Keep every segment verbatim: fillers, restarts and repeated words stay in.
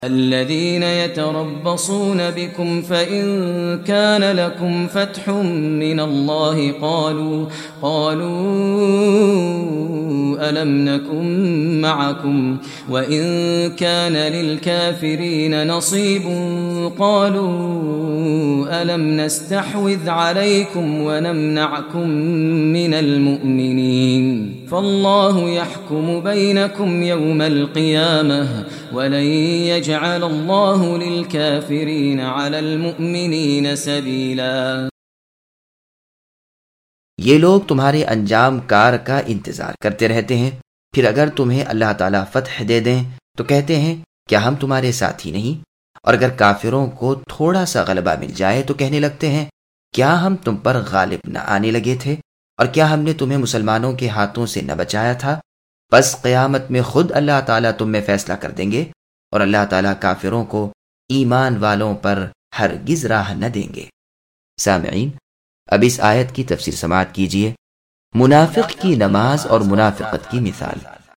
الذين يتربصون بكم فإن كان لكم فتح من الله قالوا قالوا ألم نكن معكم وإن كان للكافرين نصيب قالوا ألم نستحوذ عليكم ونمنعكم من المؤمنين فالله يحكم بينكم يوم القيامة ولن يجعل الله للكافرين على المؤمنين سبيلا۔ یہ لوگ تمہارے انجام کار کا انتظار کرتے رہتے ہیں، پھر اگر تمہیں اللہ تعالیٰ فتح دے دیں تو کہتے ہیں کیا ہم تمہارے ساتھی نہیں، اور اگر کافروں کو تھوڑا سا غلبہ مل جائے تو کہنے لگتے ہیں کیا ہم تم پر غالب نہ آنے لگے تھے، اور کیا ہم نے تمہیں مسلمانوں کے ہاتھوں سے نہ بچایا تھا۔ بس قیامت میں خود اللہ تعالیٰ تم میں فیصلہ کر دیں گے، اور اللہ تعالیٰ کافروں کو ایمان والوں پر ہرگز راہ نہ دیں گے۔ سامعین، اب اس آیت کی تفسیر سماعت کیجیے۔ منافق کی نماز اور منافقت کی مثال۔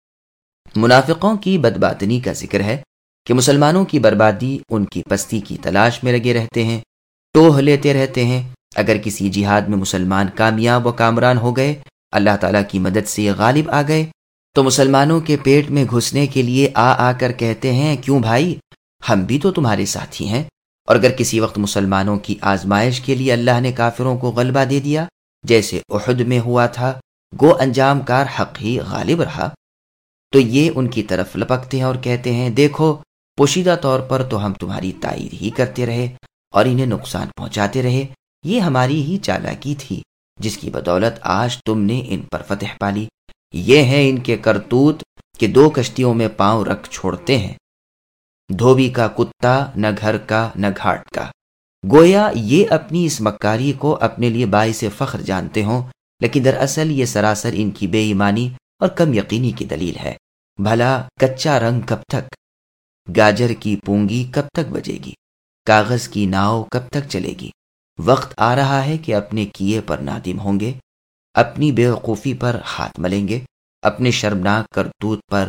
منافقوں کی بدباطنی کا ذکر ہے کہ مسلمانوں کی بربادی ان کی پستی کی تلاش میں لگے رہتے ہیں، ٹوہ لیتے رہتے ہیں۔ اگر کسی جہاد میں مسلمان کامیاب و کامران ہو گئے، اللہ تعالیٰ کی مدد سے غالب آ گئے، تو مسلمانوں کے پیٹ میں گھسنے کے لیے آ آ کر کہتے ہیں کیوں بھائی، ہم بھی تو تمہارے ساتھی ہیں۔ اور اگر کسی وقت مسلمانوں کی آزمائش کے لیے اللہ نے کافروں کو غلبہ دے دیا، جیسے احد میں ہوا تھا، گو انجام کار حق ہی غالب رہا، تو یہ ان کی طرف لپکتے ہیں اور کہتے ہیں دیکھو، پوشیدہ طور پر تو ہم تمہاری تائید ہی کرتے رہے اور انہیں نقصان پہنچاتے رہے، یہ ہماری ہی چالاکی تھی جس کی بدولت آج تم نے ان پر فتح پالی۔ یہ ہے ان کے کرتوت کہ دو کشتیوں میں پاؤں رکھ چھوڑتے ہیں، دھوبی کا کتا نہ گھر کا نہ گھاٹ کا۔ گویا یہ اپنی اس مکاری کو اپنے لیے باعث فخر جانتے ہوں، لیکن دراصل یہ سراسر ان کی بے ایمانی اور کم یقینی کی دلیل ہے۔ بھلا کچا رنگ کب تک، گاجر کی پونگی کب تک بجے گی، کاغذ کی ناؤ کب تک چلے گی۔ وقت آ رہا ہے کہ اپنے کیے پر نادم ہوں گے، اپنی بے وقوفی پر ہاتھ ملیں گے، اپنے شرمناک کرتوت پر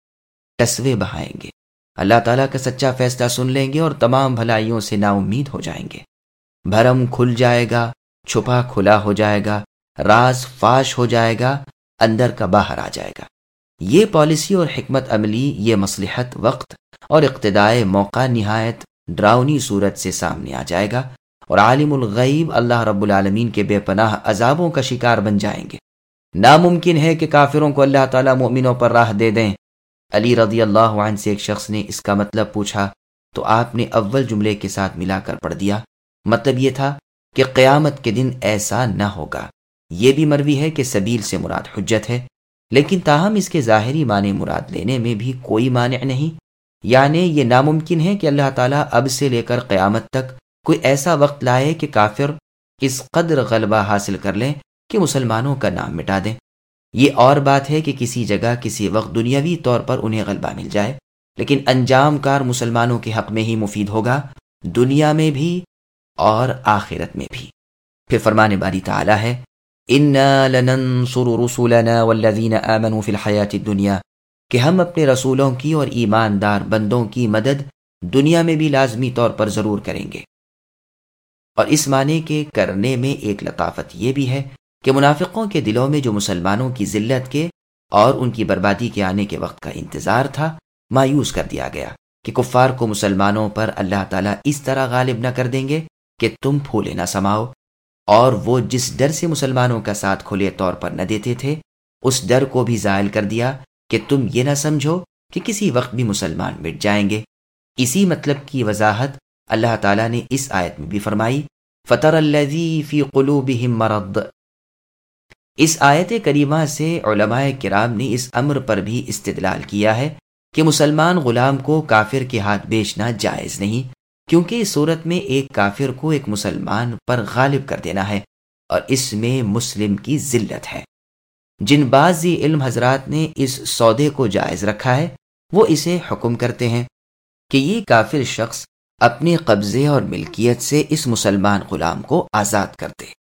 ٹسوے بہائیں گے، اللہ تعالیٰ کا سچا فیصلہ سن لیں گے اور تمام بھلائیوں سے نا امید ہو جائیں گے۔ بھرم کھل جائے گا، چھپا کھلا ہو جائے گا، راز فاش ہو جائے گا، اندر کا باہر آ جائے گا۔ یہ پالیسی اور حکمت عملی، یہ مصلحت وقت اور اقتدائے موقع نہایت ڈراؤنی صورت سے سامنے آ جائے گا، اور عالم الغیب اللہ رب العالمین کے بے پناہ عذابوں کا شکار بن جائیں گے۔ ناممکن ہے کہ کافروں کو اللہ تعالیٰ مومنوں پر راہ دے دیں۔ علی رضی اللہ عنہ سے ایک شخص نے اس کا مطلب پوچھا تو آپ نے اول جملے کے ساتھ ملا کر پڑھ دیا۔ مطلب یہ تھا کہ قیامت کے دن ایسا نہ ہوگا۔ یہ بھی مروی ہے کہ سبیل سے مراد حجت ہے، لیکن تاہم اس کے ظاہری معنی مراد لینے میں بھی کوئی مانع نہیں، یعنی یہ ناممکن ہے کہ اللہ تعالیٰ اب سے لے کر قیامت تک کوئی ایسا وقت لائے کہ کافر اس قدر غلبہ حاصل کر لیں کہ مسلمانوں کا نام مٹا دیں۔ یہ اور بات ہے کہ کسی جگہ کسی وقت دنیاوی طور پر انہیں غلبہ مل جائے، لیکن انجام کار مسلمانوں کے حق میں ہی مفید ہوگا، دنیا میں بھی اور آخرت میں بھی۔ پھر فرمان باری تعالیٰ ہے اِنَّا لَنَنصُرُ رُسُلَنَا وَالَّذِينَ آمَنُوا فِي الْحَيَاةِ الدُّنْيَا، کہ ہم اپنے رسولوں کی اور ایماندار بندوں کی مدد دنیا میں بھی لازمی طور پر ضرور کریں گے۔ اور اس معنی کے کرنے میں ایک لطافت یہ بھی ہے کہ منافقوں کے دلوں میں جو مسلمانوں کی ذلت کے اور ان کی بربادی کے آنے کے وقت کا انتظار تھا، مایوس کر دیا گیا کہ کفار کو مسلمانوں پر اللہ تعالیٰ اس طرح غالب نہ کر دیں گے کہ تم پھولے نہ سماؤ، اور وہ جس ڈر سے مسلمانوں کا ساتھ کھلے طور پر نہ دیتے تھے، اس ڈر کو بھی زائل کر دیا کہ تم یہ نہ سمجھو کہ کسی وقت بھی مسلمان مٹ جائیں گے۔ اسی مطلب کی وضاحت اللہ تعالیٰ نے اس آیت میں بھی فرمائی فَتَرَى الَّذِي فِي قُلُوبِهِم مَرَضٌ۔ اس آیت کریمہ سے علماء کرام نے اس امر پر بھی استدلال کیا ہے کہ مسلمان غلام کو کافر کے ہاتھ بیچنا جائز نہیں، کیونکہ اس صورت میں ایک کافر کو ایک مسلمان پر غالب کر دینا ہے، اور اس میں مسلم کی ذلت ہے۔ جن بعضی علم حضرات نے اس سودے کو جائز رکھا ہے، وہ اسے حکم کرتے ہیں کہ یہ کافر شخص اپنے قبضے اور ملکیت سے اس مسلمان غلام کو آزاد کر دے۔